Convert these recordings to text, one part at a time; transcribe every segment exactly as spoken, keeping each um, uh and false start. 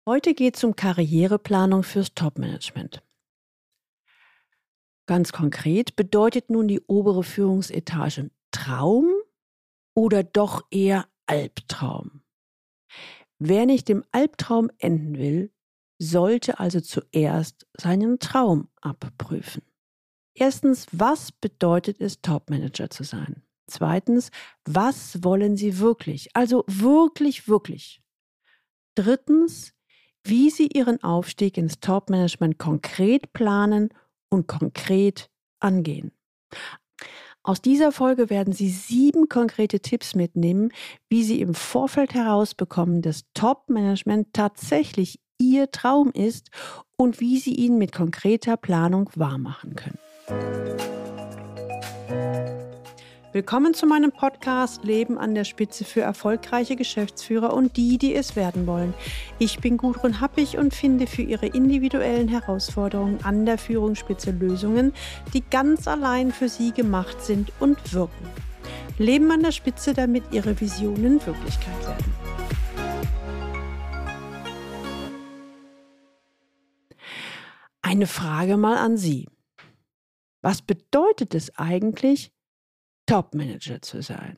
Heute geht es um Karriereplanung fürs Top-Management. Ganz konkret, bedeutet nun die obere Führungsetage Traum oder doch eher Albtraum? Wer nicht im Albtraum enden will, sollte also zuerst seinen Traum abprüfen. Erstens, was bedeutet es, Top-Manager zu sein? Zweitens, was wollen Sie wirklich? Also wirklich, wirklich. Drittens, wie Sie Ihren Aufstieg ins Top-Management konkret planen und konkret angehen. Aus dieser Folge werden Sie sieben konkrete Tipps mitnehmen, wie Sie im Vorfeld herausbekommen, dass Top-Management tatsächlich Ihr Traum ist und wie Sie ihn mit konkreter Planung wahrmachen können. Willkommen zu meinem Podcast Leben an der Spitze für erfolgreiche Geschäftsführer und die, die es werden wollen. Ich bin Gudrun Happig und finde für Ihre individuellen Herausforderungen an der Führungsspitze Lösungen, die ganz allein für Sie gemacht sind und wirken. Leben an der Spitze, damit Ihre Visionen Wirklichkeit werden. Eine Frage mal an Sie. Was bedeutet es eigentlich, Top-Manager zu sein?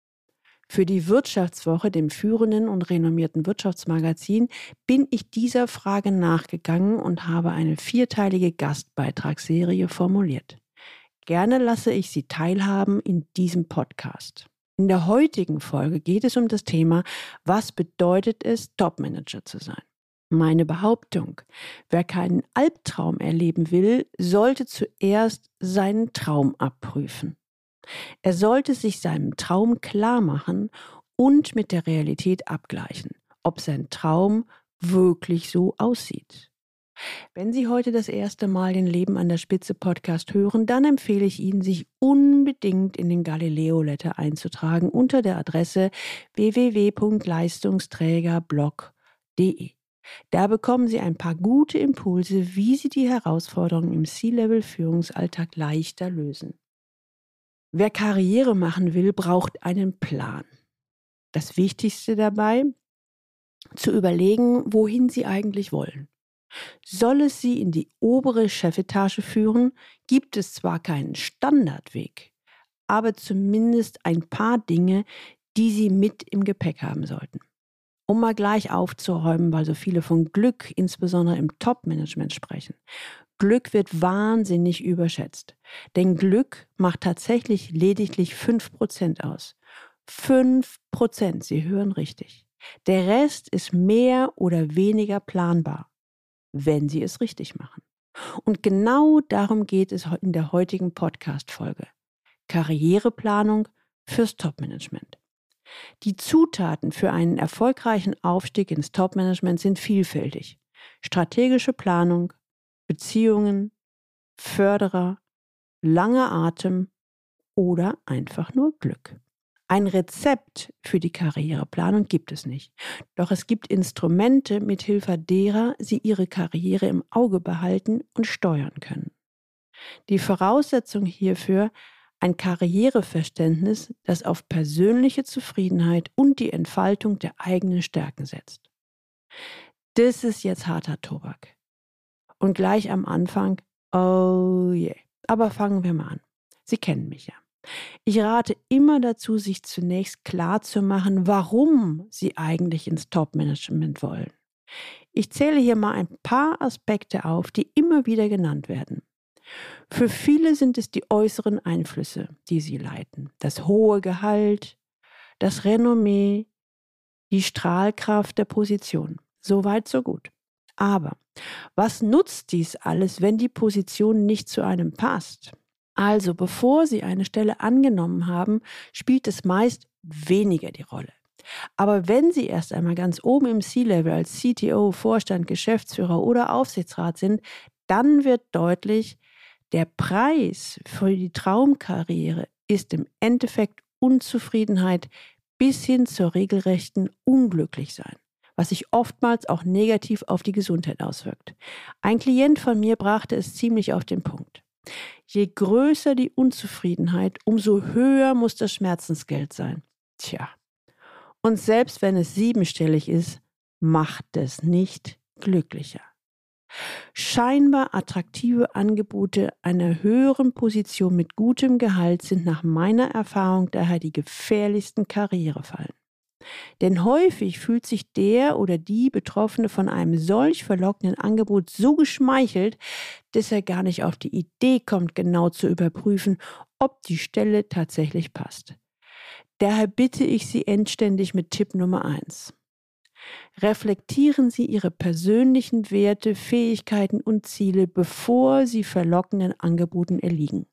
Für die Wirtschaftswoche, dem führenden und renommierten Wirtschaftsmagazin, bin ich dieser Frage nachgegangen und habe eine vierteilige Gastbeitragsserie formuliert. Gerne lasse ich Sie teilhaben in diesem Podcast. In der heutigen Folge geht es um das Thema, was bedeutet es, Top-Manager zu sein? Meine Behauptung: Wer keinen Albtraum erleben will, sollte zuerst seinen Traum abprüfen. Er sollte sich seinen Traum klar machen und mit der Realität abgleichen, ob sein Traum wirklich so aussieht. Wenn Sie heute das erste Mal den Leben an der Spitze Podcast hören, dann empfehle ich Ihnen, sich unbedingt in den Galileo Letter einzutragen unter der Adresse w w w punkt leistungsträgerblog punkt de. Da bekommen Sie ein paar gute Impulse, wie Sie die Herausforderungen im C-Level-Führungsalltag leichter lösen. Wer Karriere machen will, braucht einen Plan. Das Wichtigste dabei, zu überlegen, wohin Sie eigentlich wollen. Soll es Sie in die obere Chefetage führen, gibt es zwar keinen Standardweg, aber zumindest ein paar Dinge, die Sie mit im Gepäck haben sollten. Um mal gleich aufzuräumen, weil so viele von Glück, insbesondere im Top-Management, sprechen. Glück wird wahnsinnig überschätzt. Denn Glück macht tatsächlich lediglich fünf Prozent aus. fünf Prozent, Sie hören richtig. Der Rest ist mehr oder weniger planbar, wenn Sie es richtig machen. Und genau darum geht es in der heutigen Podcast-Folge. Karriereplanung fürs Top-Management. Die Zutaten für einen erfolgreichen Aufstieg ins Top-Management sind vielfältig. Strategische Planung, Beziehungen, Förderer, langer Atem oder einfach nur Glück. Ein Rezept für die Karriereplanung gibt es nicht. Doch es gibt Instrumente, mithilfe derer Sie Ihre Karriere im Auge behalten und steuern können. Die Voraussetzung hierfür: ein Karriereverständnis, das auf persönliche Zufriedenheit und die Entfaltung der eigenen Stärken setzt. Das ist jetzt harter Tobak. Und gleich am Anfang, oh yeah. Aber fangen wir mal an. Sie kennen mich ja. Ich rate immer dazu, sich zunächst klar zu machen, warum Sie eigentlich ins Top-Management wollen. Ich zähle hier mal ein paar Aspekte auf, die immer wieder genannt werden. Für viele sind es die äußeren Einflüsse, die sie leiten. Das hohe Gehalt, das Renommee, die Strahlkraft der Position. So weit, so gut. Aber was nutzt dies alles, wenn die Position nicht zu einem passt? Also, bevor Sie eine Stelle angenommen haben, spielt es meist weniger die Rolle. Aber wenn Sie erst einmal ganz oben im C-Level als C T O, Vorstand, Geschäftsführer oder Aufsichtsrat sind, dann wird deutlich, der Preis für die Traumkarriere ist im Endeffekt Unzufriedenheit bis hin zur regelrechten Unglücklichsein, was sich oftmals auch negativ auf die Gesundheit auswirkt. Ein Klient von mir brachte es ziemlich auf den Punkt. Je größer die Unzufriedenheit, umso höher muss das Schmerzensgeld sein. Tja, und selbst wenn es siebenstellig ist, macht es nicht glücklicher. Scheinbar attraktive Angebote einer höheren Position mit gutem Gehalt sind nach meiner Erfahrung daher die gefährlichsten Karrierefallen. Denn häufig fühlt sich der oder die Betroffene von einem solch verlockenden Angebot so geschmeichelt, dass er gar nicht auf die Idee kommt, genau zu überprüfen, ob die Stelle tatsächlich passt. Daher bitte ich Sie inständig mit Tipp Nummer eins. Reflektieren Sie Ihre persönlichen Werte, Fähigkeiten und Ziele, bevor Sie verlockenden Angeboten erliegen.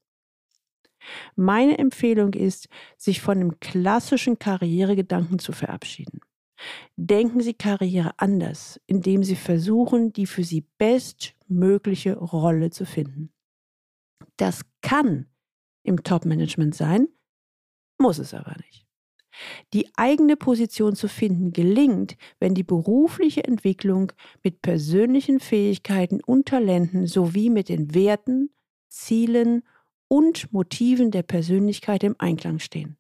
Meine Empfehlung ist, sich von dem klassischen Karrieregedanken zu verabschieden. Denken Sie Karriere anders, indem Sie versuchen, die für Sie bestmögliche Rolle zu finden. Das kann im Top-Management sein, muss es aber nicht. Die eigene Position zu finden gelingt, wenn die berufliche Entwicklung mit persönlichen Fähigkeiten und Talenten sowie mit den Werten, Zielen und Motiven der Persönlichkeit im Einklang stehen.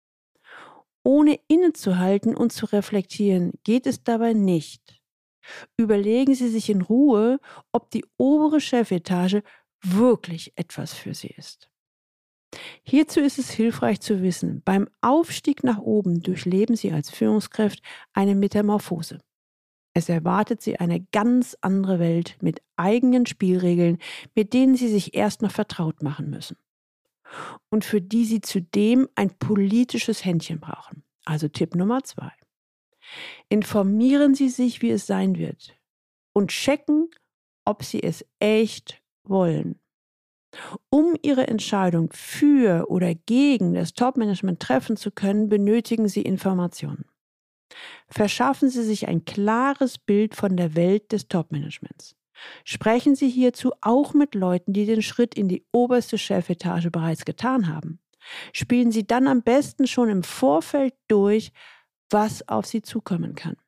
Ohne innezuhalten und zu reflektieren, geht es dabei nicht. Überlegen Sie sich in Ruhe, ob die obere Chefetage wirklich etwas für Sie ist. Hierzu ist es hilfreich zu wissen, beim Aufstieg nach oben durchleben Sie als Führungskraft eine Metamorphose. Es erwartet Sie eine ganz andere Welt mit eigenen Spielregeln, mit denen Sie sich erst noch vertraut machen müssen. Und für die Sie zudem ein politisches Händchen brauchen. Also Tipp Nummer zwei. Informieren Sie sich, wie es sein wird und checken, ob Sie es echt wollen. Um Ihre Entscheidung für oder gegen das Top-Management treffen zu können, benötigen Sie Informationen. Verschaffen Sie sich ein klares Bild von der Welt des Top-Managements. Sprechen Sie hierzu auch mit Leuten, die den Schritt in die oberste Chefetage bereits getan haben. Spielen Sie dann am besten schon im Vorfeld durch, was auf Sie zukommen kann.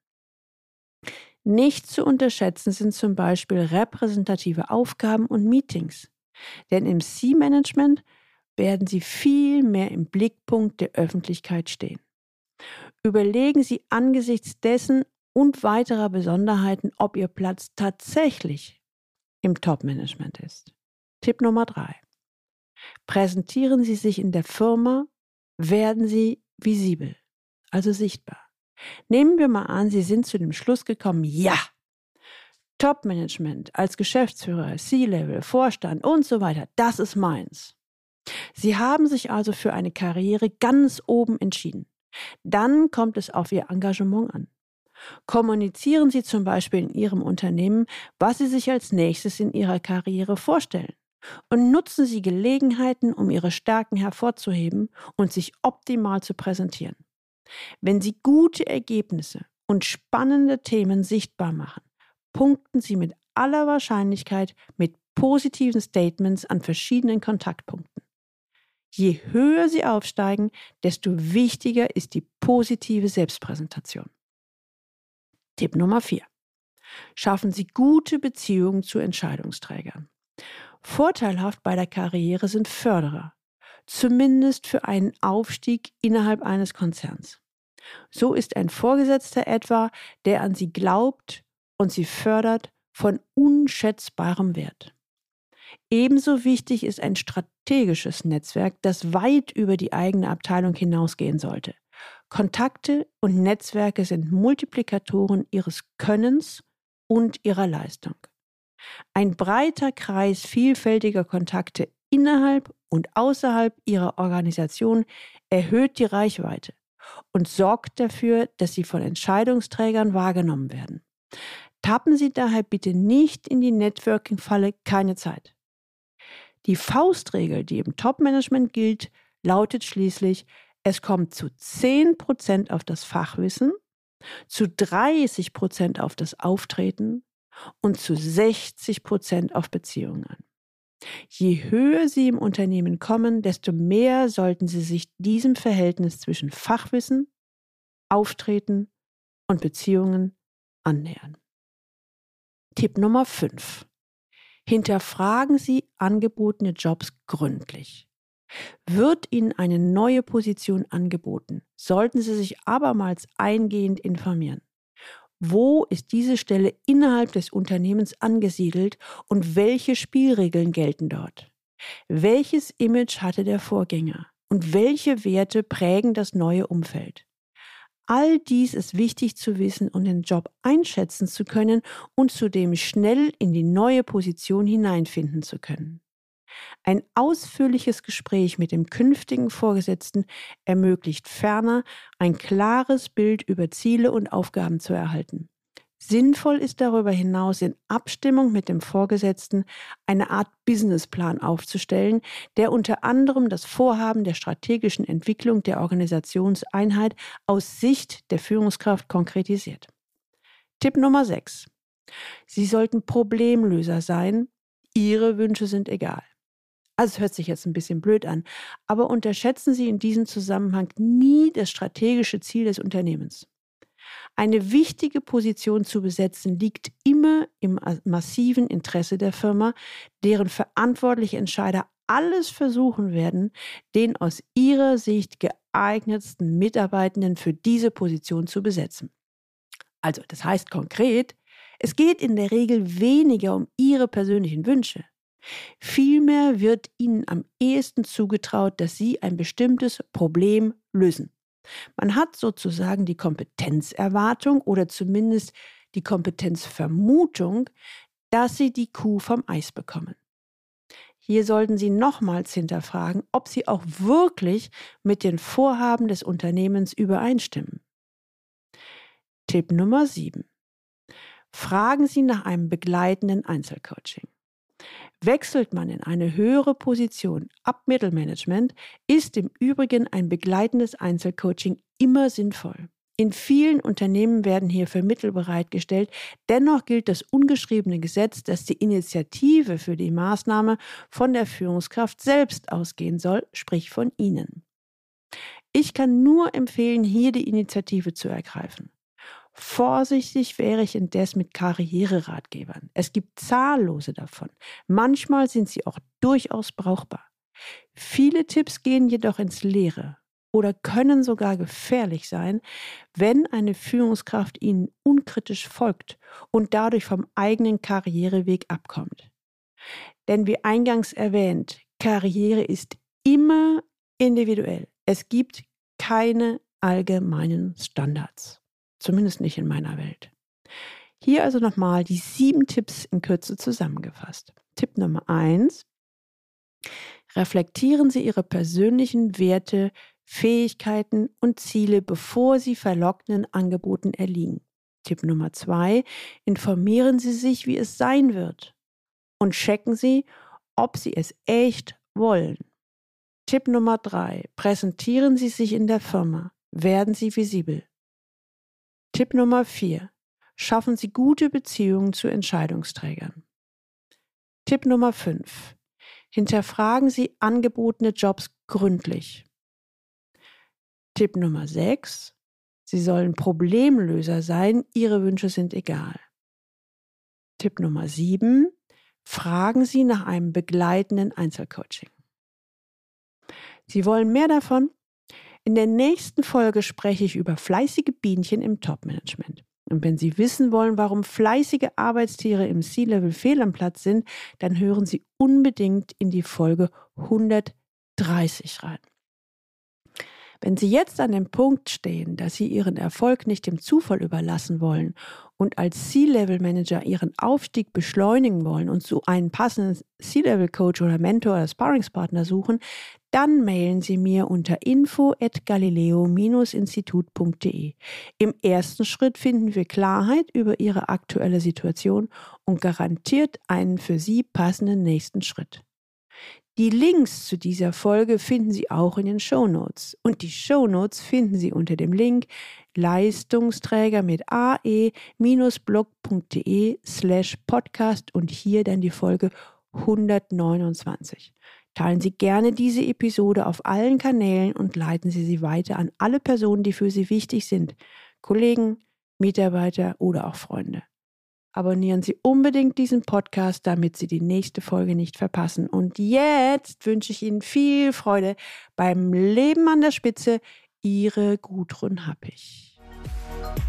Nicht zu unterschätzen sind zum Beispiel repräsentative Aufgaben und Meetings. Denn im C-Management werden Sie viel mehr im Blickpunkt der Öffentlichkeit stehen. Überlegen Sie angesichts dessen und weiterer Besonderheiten, ob Ihr Platz tatsächlich im Top-Management ist. Tipp Nummer drei. Präsentieren Sie sich in der Firma, werden Sie visibel, also sichtbar. Nehmen wir mal an, Sie sind zu dem Schluss gekommen, ja, Top-Management als Geschäftsführer, C-Level, Vorstand und so weiter, das ist meins. Sie haben sich also für eine Karriere ganz oben entschieden. Dann kommt es auf Ihr Engagement an. Kommunizieren Sie zum Beispiel in Ihrem Unternehmen, was Sie sich als nächstes in Ihrer Karriere vorstellen. Und nutzen Sie Gelegenheiten, um Ihre Stärken hervorzuheben und sich optimal zu präsentieren. Wenn Sie gute Ergebnisse und spannende Themen sichtbar machen, punkten Sie mit aller Wahrscheinlichkeit mit positiven Statements an verschiedenen Kontaktpunkten. Je höher Sie aufsteigen, desto wichtiger ist die positive Selbstpräsentation. Tipp Nummer vier. Schaffen Sie gute Beziehungen zu Entscheidungsträgern. Vorteilhaft bei der Karriere sind Förderer, zumindest für einen Aufstieg innerhalb eines Konzerns. So ist ein Vorgesetzter etwa, der an Sie glaubt und Sie fördert, von unschätzbarem Wert. Ebenso wichtig ist ein strategisches Netzwerk, das weit über die eigene Abteilung hinausgehen sollte. Kontakte und Netzwerke sind Multiplikatoren Ihres Könnens und Ihrer Leistung. Ein breiter Kreis vielfältiger Kontakte innerhalb und außerhalb Ihrer Organisation erhöht die Reichweite und sorgt dafür, dass Sie von Entscheidungsträgern wahrgenommen werden. Tappen Sie daher bitte nicht in die Networking-Falle, keine Zeit. Die Faustregel, die im Top-Management gilt, lautet schließlich, es kommt zu zehn Prozent auf das Fachwissen, zu dreißig Prozent auf das Auftreten und zu sechzig Prozent auf Beziehungen an. Je höher Sie im Unternehmen kommen, desto mehr sollten Sie sich diesem Verhältnis zwischen Fachwissen, Auftreten und Beziehungen annähern. Tipp Nummer fünf. Hinterfragen Sie angebotene Jobs gründlich. Wird Ihnen eine neue Position angeboten, sollten Sie sich abermals eingehend informieren. Wo ist diese Stelle innerhalb des Unternehmens angesiedelt und welche Spielregeln gelten dort? Welches Image hatte der Vorgänger und welche Werte prägen das neue Umfeld? All dies ist wichtig zu wissen und den Job einschätzen zu können und zudem schnell in die neue Position hineinfinden zu können. Ein ausführliches Gespräch mit dem künftigen Vorgesetzten ermöglicht ferner, ein klares Bild über Ziele und Aufgaben zu erhalten. Sinnvoll ist darüber hinaus, in Abstimmung mit dem Vorgesetzten eine Art Businessplan aufzustellen, der unter anderem das Vorhaben der strategischen Entwicklung der Organisationseinheit aus Sicht der Führungskraft konkretisiert. Tipp Nummer sechs. Sie sollten Problemlöser sein. Ihre Wünsche sind egal. Also es hört sich jetzt ein bisschen blöd an, aber unterschätzen Sie in diesem Zusammenhang nie das strategische Ziel des Unternehmens. Eine wichtige Position zu besetzen liegt immer im massiven Interesse der Firma, deren verantwortliche Entscheider alles versuchen werden, den aus ihrer Sicht geeignetsten Mitarbeitenden für diese Position zu besetzen. Also, das heißt konkret, es geht in der Regel weniger um Ihre persönlichen Wünsche. Vielmehr wird Ihnen am ehesten zugetraut, dass Sie ein bestimmtes Problem lösen. Man hat sozusagen die Kompetenzerwartung oder zumindest die Kompetenzvermutung, dass Sie die Kuh vom Eis bekommen. Hier sollten Sie nochmals hinterfragen, ob Sie auch wirklich mit den Vorhaben des Unternehmens übereinstimmen. Tipp Nummer sieben. Fragen Sie nach einem begleitenden Einzelcoaching. Wechselt man in eine höhere Position ab Mittelmanagement, ist im Übrigen ein begleitendes Einzelcoaching immer sinnvoll. In vielen Unternehmen werden hierfür Mittel bereitgestellt. Dennoch gilt das ungeschriebene Gesetz, dass die Initiative für die Maßnahme von der Führungskraft selbst ausgehen soll, sprich von Ihnen. Ich kann nur empfehlen, hier die Initiative zu ergreifen. Vorsichtig wäre ich indes mit Karriereratgebern. Es gibt zahllose davon. Manchmal sind sie auch durchaus brauchbar. Viele Tipps gehen jedoch ins Leere oder können sogar gefährlich sein, wenn eine Führungskraft ihnen unkritisch folgt und dadurch vom eigenen Karriereweg abkommt. Denn wie eingangs erwähnt, Karriere ist immer individuell. Es gibt keine allgemeinen Standards. Zumindest nicht in meiner Welt. Hier also nochmal die sieben Tipps in Kürze zusammengefasst. Tipp Nummer eins. Reflektieren Sie Ihre persönlichen Werte, Fähigkeiten und Ziele, bevor Sie verlockenden Angeboten erliegen. Tipp Nummer zwei. Informieren Sie sich, wie es sein wird. Und checken Sie, ob Sie es echt wollen. Tipp Nummer drei. Präsentieren Sie sich in der Firma. Werden Sie visibel. Tipp Nummer vier. Schaffen Sie gute Beziehungen zu Entscheidungsträgern. Tipp Nummer fünf. Hinterfragen Sie angebotene Jobs gründlich. Tipp Nummer sechs. Sie sollen Problemlöser sein, Ihre Wünsche sind egal. Tipp Nummer sieben. Fragen Sie nach einem begleitenden Einzelcoaching. Sie wollen mehr davon? In der nächsten Folge spreche ich über fleißige Bienchen im Top-Management. Und wenn Sie wissen wollen, warum fleißige Arbeitstiere im C-Level fehl am Platz sind, dann hören Sie unbedingt in die Folge hundertdreißig rein. Wenn Sie jetzt an dem Punkt stehen, dass Sie Ihren Erfolg nicht dem Zufall überlassen wollen und als C-Level-Manager Ihren Aufstieg beschleunigen wollen und so einen passenden C-Level-Coach oder Mentor oder Sparringspartner suchen, dann mailen Sie mir unter info at galileo Bindestrich institut punkt de. Im ersten Schritt finden wir Klarheit über Ihre aktuelle Situation und garantiert einen für Sie passenden nächsten Schritt. Die Links zu dieser Folge finden Sie auch in den Shownotes. Und die Shownotes finden Sie unter dem Link Leistungsträger mit ae-blog.de slash podcast und hier dann die Folge hundertneunundzwanzig. Teilen Sie gerne diese Episode auf allen Kanälen und leiten Sie sie weiter an alle Personen, die für Sie wichtig sind. Kollegen, Mitarbeiter oder auch Freunde. Abonnieren Sie unbedingt diesen Podcast, damit Sie die nächste Folge nicht verpassen. Und jetzt wünsche ich Ihnen viel Freude beim Leben an der Spitze. Ihre Gudrun Happig.